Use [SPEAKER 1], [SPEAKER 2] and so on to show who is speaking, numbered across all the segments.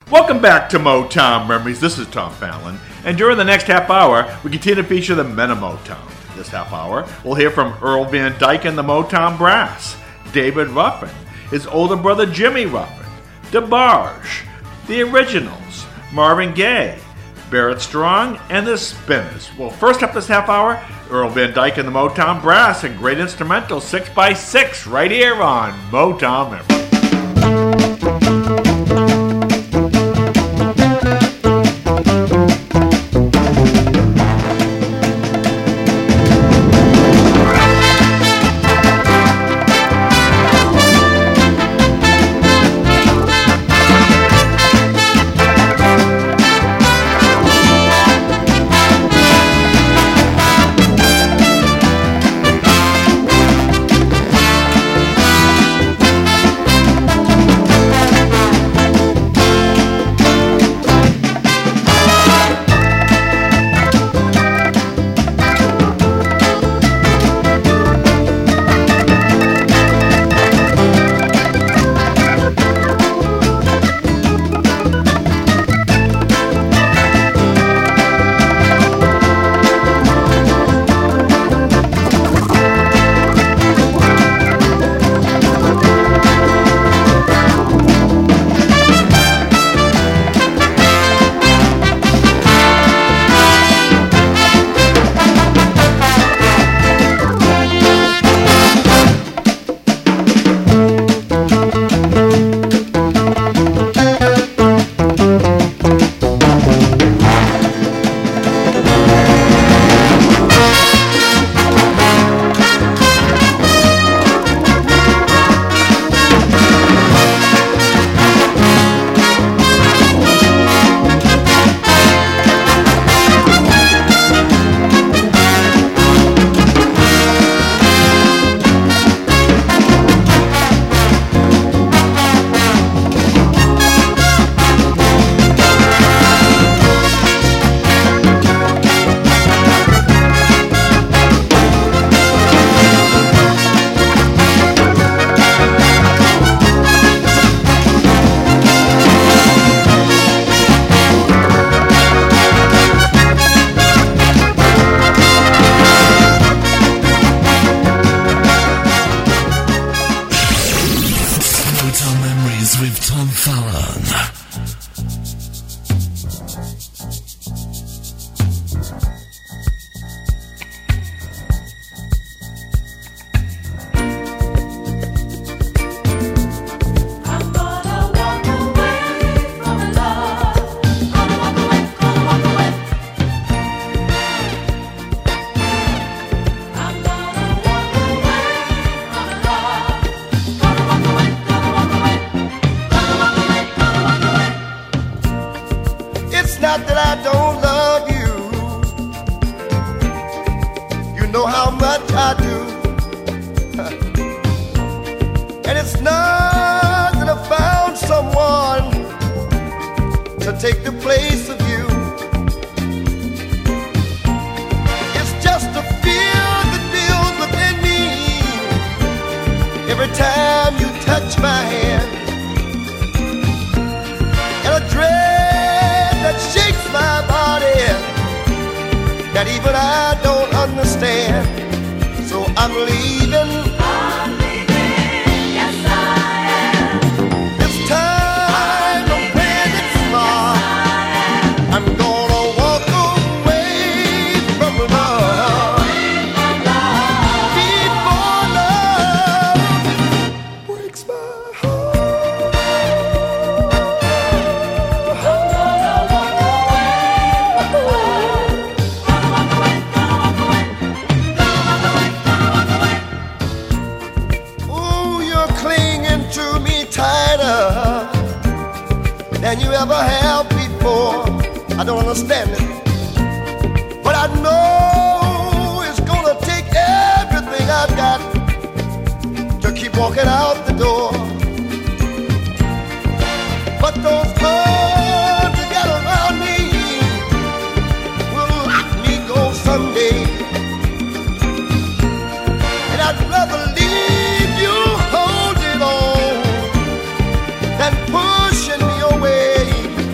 [SPEAKER 1] Welcome back to Motown Memories. This is Tom Fallon, and during the next half hour, we continue to feature the men of Motown. This half hour, we'll hear from Earl Van Dyke and the Motown Brass, David Ruffin, his older brother Jimmy Ruffin, DeBarge, the Originals, Marvin Gaye, Barrett Strong, and the Spinners. Well, first up this half hour, Earl Van Dyke and the Motown Brass and great instrumental 6x6 right here on Motown Memories.
[SPEAKER 2] Than you ever have before. I don't understand it, but I know it's gonna take everything I've got to keep walking out the door. But those arms you got around me will let me go someday, and I'd rather leave you holding on than pushing me away.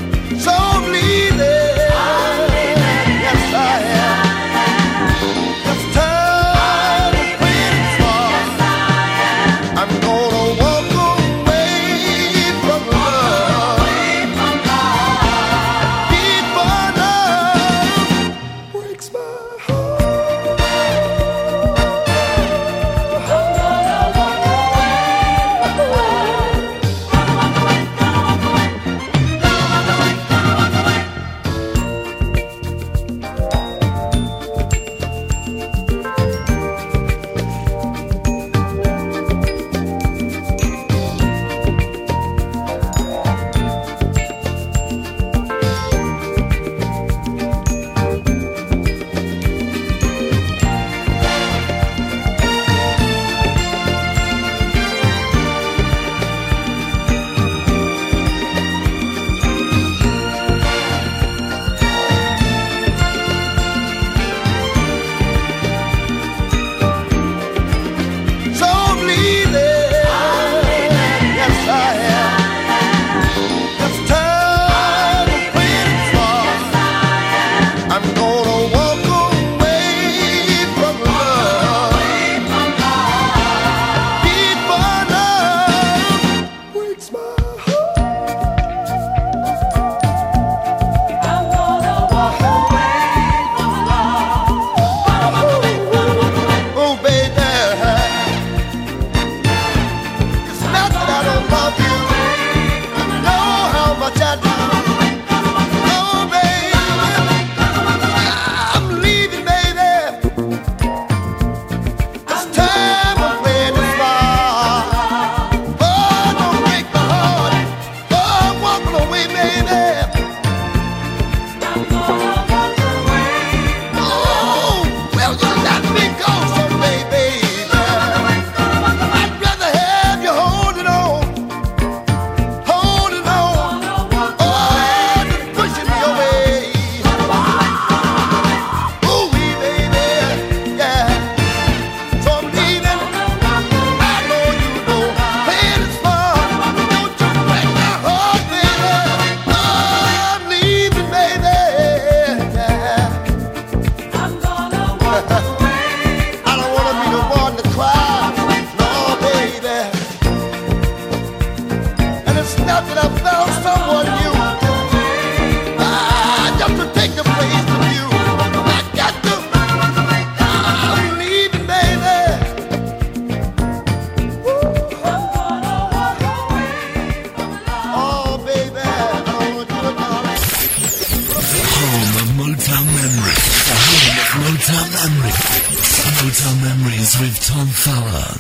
[SPEAKER 3] with Tom Fallon.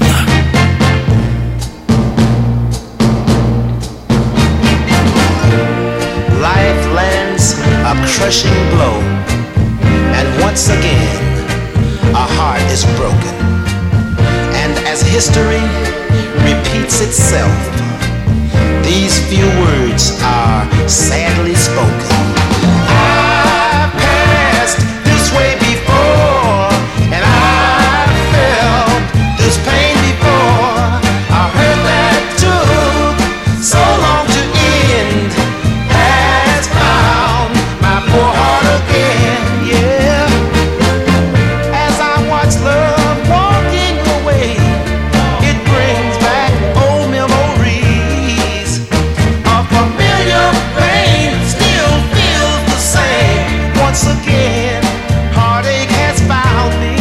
[SPEAKER 4] Life lands a crushing blow, and once again a heart is broken. And as history repeats itself, these few words are sadly spoken. I've passed this way before, and I felt this pain before. I heard that took so long to end, has found my poor heart again, yeah. As I watch love walking away, it brings back old memories. A familiar pain still feels the same. Once again, heartache has found me.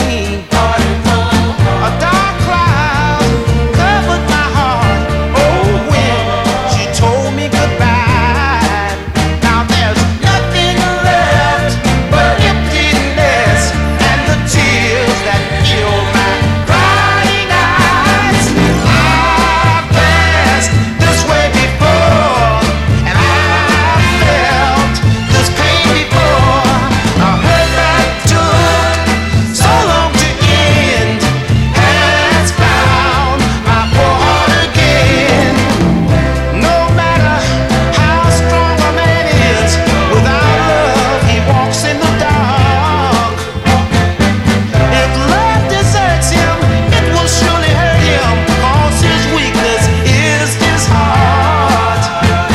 [SPEAKER 4] A dark cloud covered my heart. Oh, when she told me goodbye. Now there's nothing left but emptiness and the tears that fill my crying eyes. I've passed this way before, and I felt this pain before. I heard that took so long to end, has found my poor heart again. No matter how strong a man is, without love he walks in the dark. If love deserts him, it will surely hurt him, 'cause his weakness is his heart.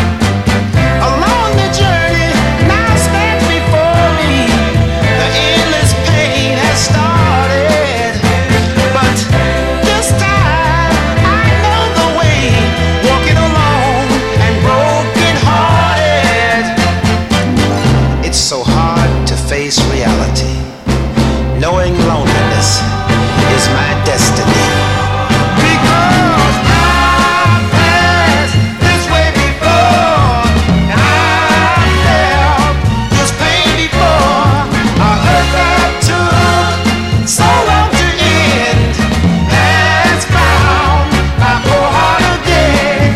[SPEAKER 4] Along the journey now stands before me, the endless pain has started. But this time I know the way, walking alone and broken hearted. It's so hard to face reality, knowing loneliness is my destiny. Because I passed this way before, and I felt this pain before. I heard that took so long to end, has found my poor heart again.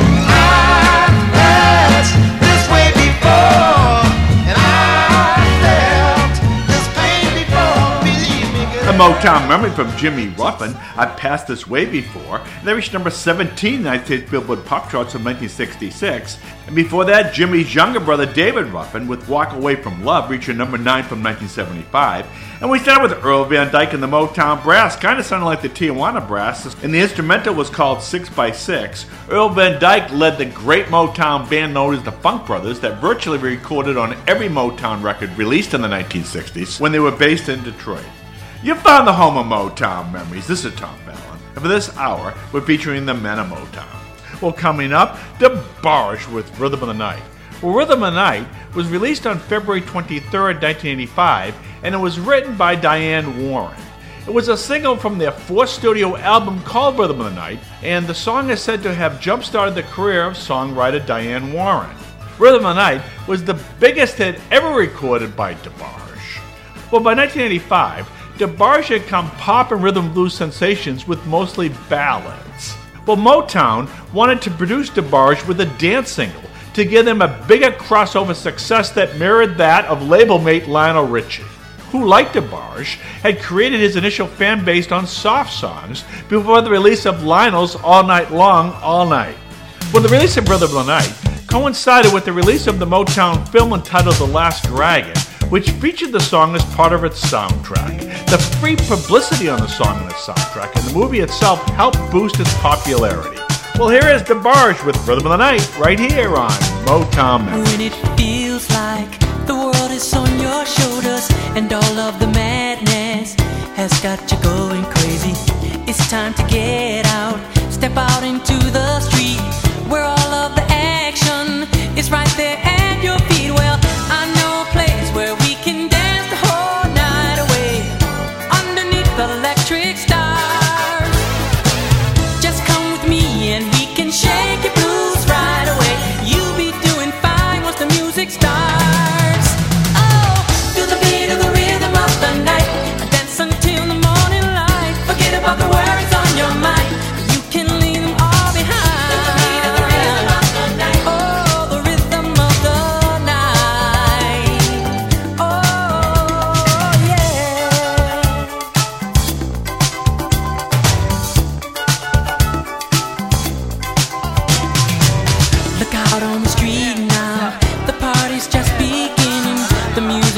[SPEAKER 4] I passed this way before, and I felt this pain before. Believe me, girl.
[SPEAKER 1] A Motown memory from Jimmy Ruffin, I Passed This Way Before. They reached number 17 in the United States Billboard Pop Charts in 1966. And before that, Jimmy's younger brother David Ruffin with Walk Away From Love reaching number 9 from 1975. And we started with Earl Van Dyke and the Motown Brass, kind of sounded like the Tijuana Brass, and the instrumental was called 6x6. Earl Van Dyke led the great Motown band known as the Funk Brothers that virtually recorded on every Motown record released in the 1960s when they were based in Detroit. You found the home of Motown memories. This is Tom Fallon. And for this hour, we're featuring the men of Motown. Well, coming up, DeBarge with Rhythm of the Night. Well, Rhythm of the Night was released on February 23rd, 1985, and it was written by Diane Warren. It was a single from their fourth studio album called Rhythm of the Night, and the song is said to have jump-started the career of songwriter Diane Warren. Rhythm of the Night was the biggest hit ever recorded by DeBarge. Well, by 1985, DeBarge had come pop and rhythm blues sensations with mostly ballads. Well, Motown wanted to produce DeBarge with a dance single to give them a bigger crossover success that mirrored that of label mate Lionel Richie, who, like DeBarge, had created his initial fan base on soft songs before the release of Lionel's All Night Long, All Night. Well, the release of Rhythm of the Night coincided with the release of the Motown film entitled The Last Dragon, which featured the song as part of its soundtrack. The free publicity on the song and its soundtrack and the movie itself helped boost its popularity. Well, here is DeBarge with Rhythm of the Night right here on Motown Memories.
[SPEAKER 5] When it feels like the world is on your shoulders and all of the madness has got you going crazy, it's time to get out, step out into the street where all of the action is right there at your feet. Well, I know a place where we can dance the whole night away underneath the electric stars. Just come with me and we can shake your blues right away. You'll be doing fine once the music starts. Oh, feel the beat of the rhythm of the night, dance until the morning light. Forget about the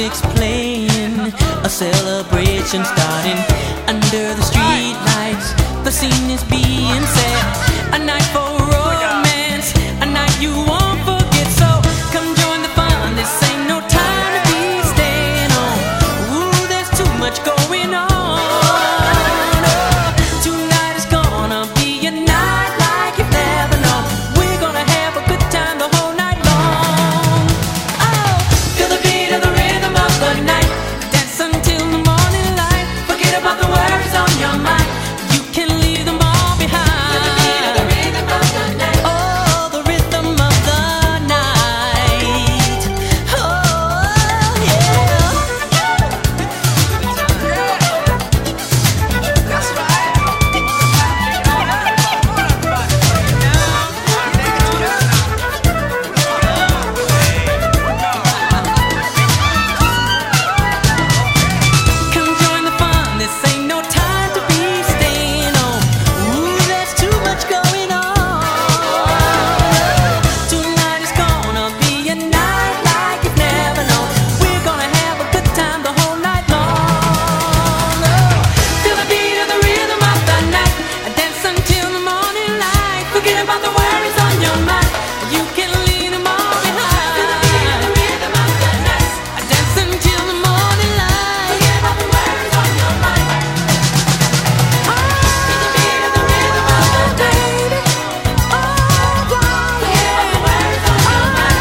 [SPEAKER 5] music's playing, a celebration starting under the street lights. The scene is being set, a night for romance, a night you won't forget. So come join the fun, this ain't no time to be staying on. Ooh, there's too much going on. Tonight is gonna be a night like you've never known. We're gonna have a good time the whole night long. Oh, feel the beat of the rhythm of the night. Dance until the morning light. Forget about the worries on your mind. You can leave them all behind. Feel the beat of the rhythm of the night. Oh, the rhythm of the night. Oh, yeah. That's right. Come join the fun, this ain't no time to be staying on. Ooh, there's too much going on. Tonight is gonna be a night like you've never known. We're gonna have a good time the whole night long. Oh, feel the beat of the rhythm of the night. Dance until the morning light. Forget about the worries on your mind. You can leave them all behind. Feel the beat of the rhythm of the night. Dance until the morning light. Forget about the worries on your mind. Feel the beat of the rhythm of the night. Oh, forget about the worries on your mind.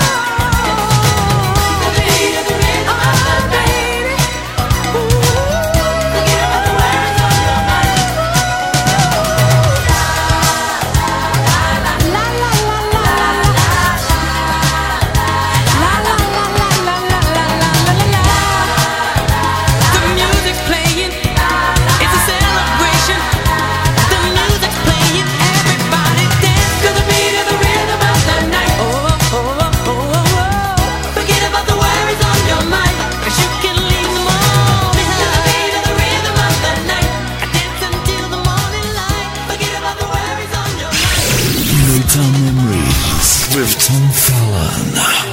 [SPEAKER 5] Feel the beat of the rhythm of the night. Forget about the worries on your mind. La la la la la la. The music's playing, it's a celebration. The music's playing, everybody dance to the beat of the rhythm of the night. Oh, oh, oh, oh, oh, oh. Forget about the worries on your mind, 'cause you can leave them all behind. To the beat of the rhythm of the night, dance until the morning light. Forget about the worries on your mind.
[SPEAKER 3] Motown Memories with Tom Fallon.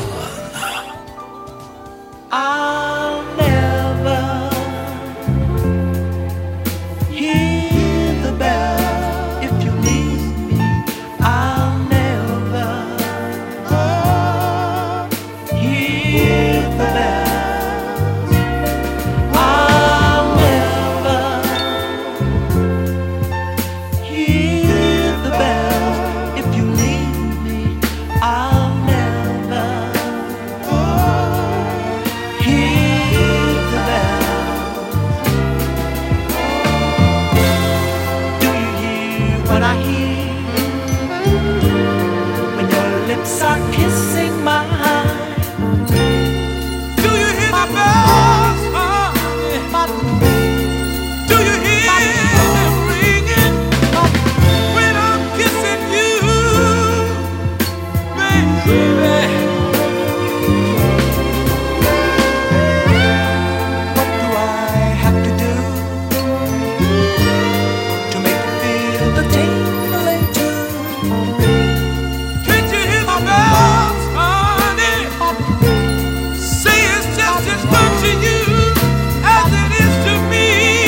[SPEAKER 5] I'll never hear the bell if you leave me. I'll never hear the bells. I'll never hear the bells if you leave me. I'll never hear the bells. Do you hear what I hear when your lips are kissing mine? Do you hear the bells? Do you hear them ringing when I'm kissing you, baby? What do I have to do to make you feel the tingling too? Can't you hear the bells, honey? Say it's just as good to you as it is to me.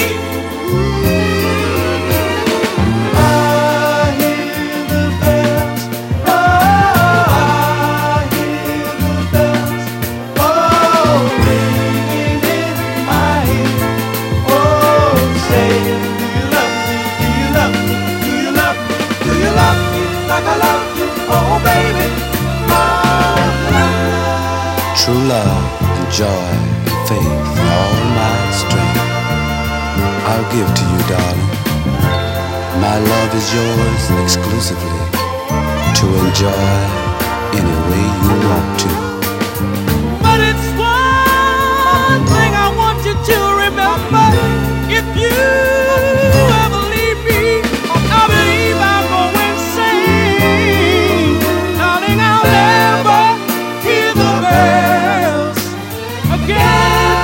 [SPEAKER 5] I hear the bells. Oh, I hear the bells. Oh, ringing in my ear. Oh, say, do you love me? Do you love me? Do you love me? Do you love me like I love you? Oh, baby. Oh,
[SPEAKER 4] True love and joy and faith, all my strength, I'll give to you, darling. My love is yours exclusively to enjoy any way you want to.
[SPEAKER 5] but it's one thing I want you to remember. If you ever leave me, I believe I'll go insane. Darling, I'll never hear the bells again.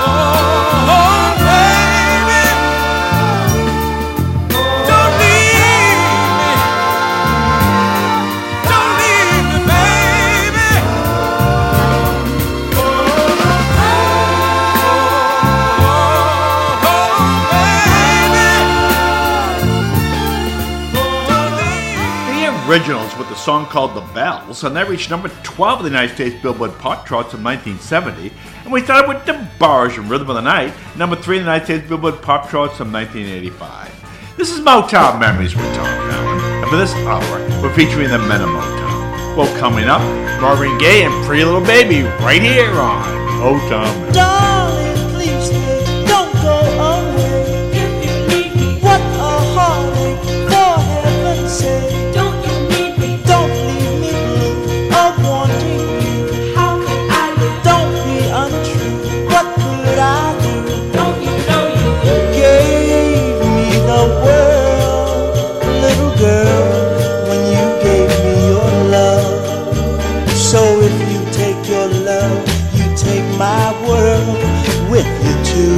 [SPEAKER 5] Oh, baby, don't leave
[SPEAKER 1] Originals with a song called The Bells, and that reached number 12 of the United States Billboard Pop Charts in 1970. And we started with DeBarge and Rhythm of the Night, number 3 in the United States Billboard Pop Charts in 1985. This is Motown Memories with Tom Fallon, and for this hour, we're featuring the men of Motown. Well, coming up, Marvin Gaye and Pretty Little Baby right here on Motown.
[SPEAKER 6] Darling, please stay, don't go away.
[SPEAKER 5] If you need me,
[SPEAKER 6] What a heartache, for heaven's sake.
[SPEAKER 5] don't you need me?
[SPEAKER 6] Don't leave me blue of wanting you.
[SPEAKER 5] How can I live?
[SPEAKER 6] Don't be untrue, what could I do?
[SPEAKER 5] Don't you know you
[SPEAKER 6] Gave me the world, little girl, when you gave me your love. So if you take your love, you take my world with you too.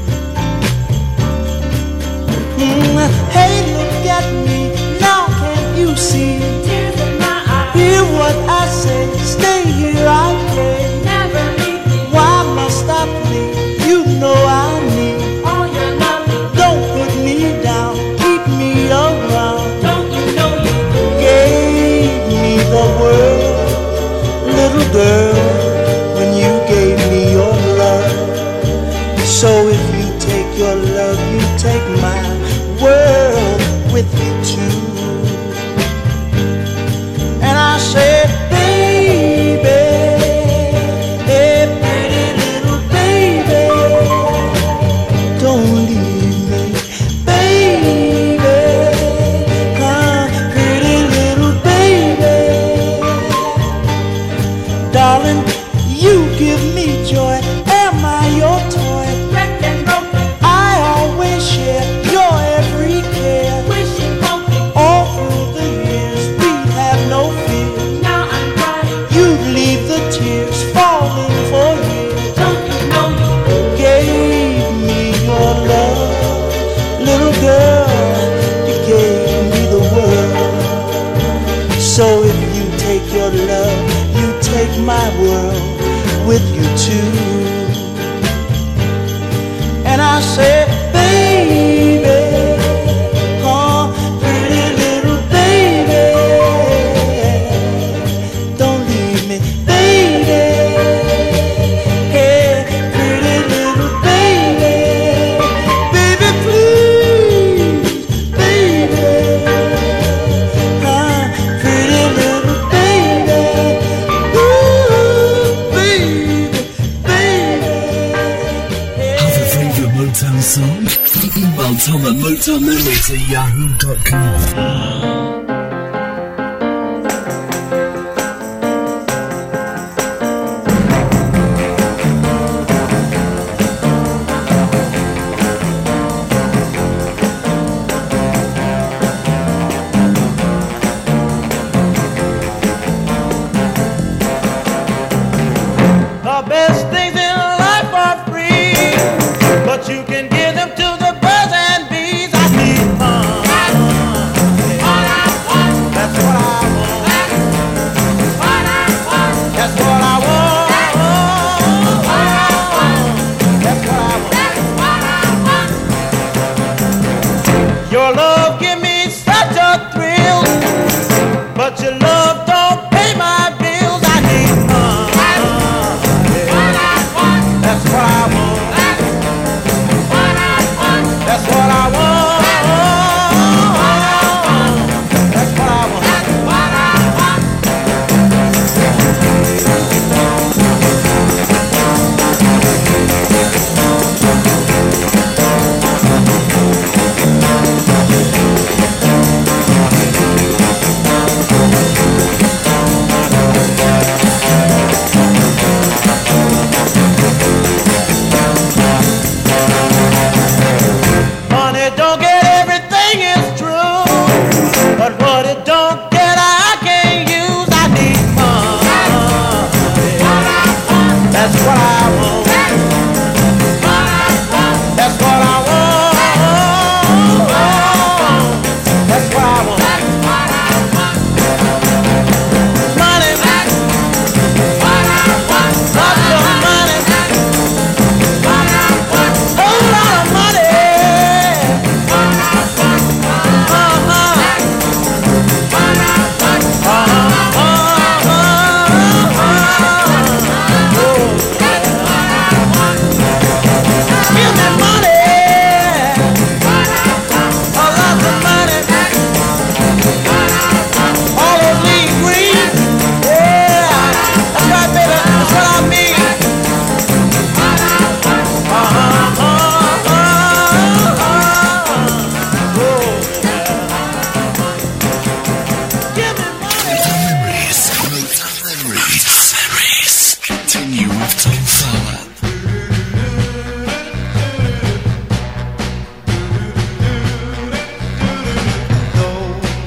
[SPEAKER 6] Hey, look at me, now can't you see?
[SPEAKER 5] tears in my eyes?
[SPEAKER 6] Hear what I say, stay here I pray.
[SPEAKER 5] Never leave me.
[SPEAKER 6] Why must I plead? You know I need.
[SPEAKER 5] All your loving.
[SPEAKER 6] Don't put me down, keep me around.
[SPEAKER 5] Don't you know you
[SPEAKER 6] Gave me the world, little girl, when you gave me your love. So if you take your love, you take my world with you too. And I said, baby, hey, pretty little baby, don't leave me, baby, come, pretty little baby, darling, you give me joy, am I your toy?
[SPEAKER 5] wrecked and broken,
[SPEAKER 6] I always share your every care.
[SPEAKER 5] wishing, hoping.
[SPEAKER 6] All through the years we'd have no fear.
[SPEAKER 5] Now I'm crying.
[SPEAKER 6] You'd leave the tears falling for years.
[SPEAKER 5] Don't you know you
[SPEAKER 6] Gave me your love, little girl. You gave me the world. So if you take your love, you take my world with you too. And I said, baby, oh, pretty little baby, don't leave me, baby. Hey, pretty little baby, baby, please, baby, pretty little baby, ooh, baby, baby.
[SPEAKER 3] Have a favorite Motown song? Email Tom at motownmemories@yahoo.com.
[SPEAKER 6] The best things in life are free, but you can give them to the birds and bees. I need fun.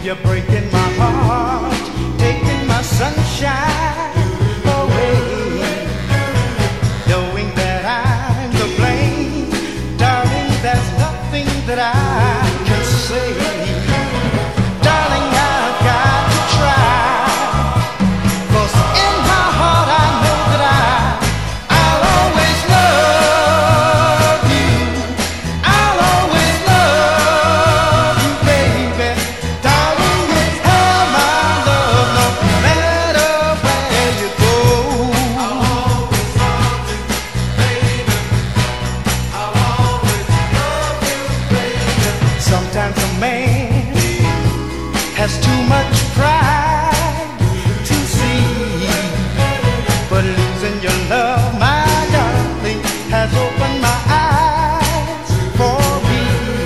[SPEAKER 6] You're breaking my heart, taking my sunshine away, knowing that I'm to blame. Darling, there's nothing that I can say. Darling, I've got to try, 'cause in my heart I know that I'll always love you. I'll always love you, baby. Darling, you have my love no matter where you go. I'll always love you, baby. I'll always love you, baby. Sometimes a man has too much pride to see, but losing your love, my darling, has opened my eyes for me.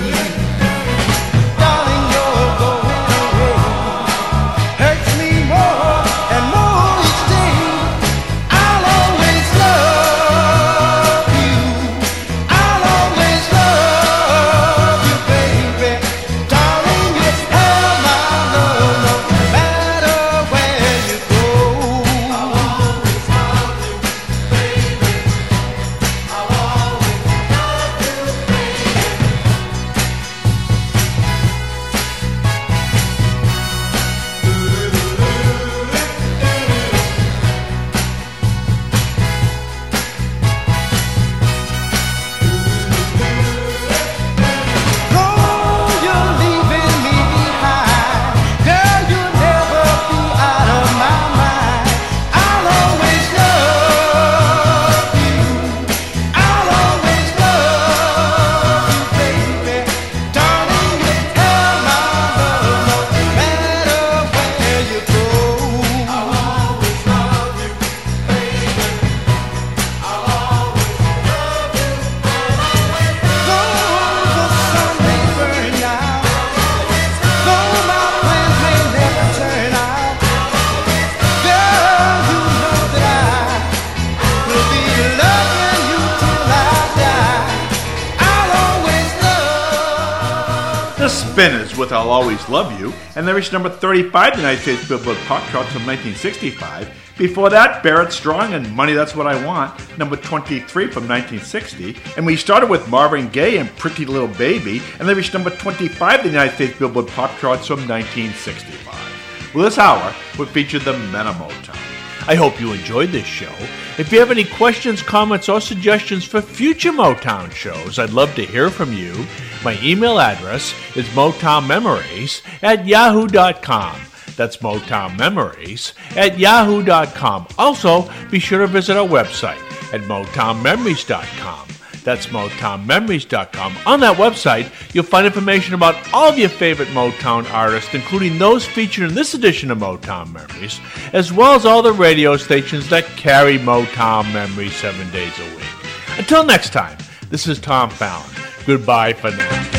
[SPEAKER 6] Darling, you're going away hurts me more and more each day. I'll always love you. I'll always love you, baby. Darling, you have my love no matter where you go. I'll always love you, baby. I'll always love you, baby. Oh, you're leaving me behind. Girl, you'll never be out of my mind. I'll always love you. I'll always love you, baby. Darling, you have my love no matter where you go. I'll always love you, baby. I'll always love you. Though the sun may burn out, though my plans may never turn out, girl, you know that I will be loving you till I die. I'll always love.
[SPEAKER 1] The Spinners with I'll Always Love You, and they reached number 35 in the United States Billboard Pop Charts from 1965. Before that, Barrett Strong and Money That's What I Want, number 23 from 1960. And we started with Marvin Gaye and Pretty Little Baby, and they reached number 25 in the United States Billboard Pop Charts from 1965. Well, this hour would feature the Men of Motown. I hope you enjoyed this show. If you have any questions, comments, or suggestions for future Motown shows, I'd love to hear from you. My email address is motownmemories@yahoo.com. That's motownmemories@yahoo.com. Also, be sure to visit our website at motownmemories.com. That's motownmemories.com. On that website, you'll find information about all of your favorite Motown artists, including those featured in this edition of Motown Memories, as well as all the radio stations that carry Motown Memories 7 days a week. Until next time, this is Tom Fallon. Goodbye for now.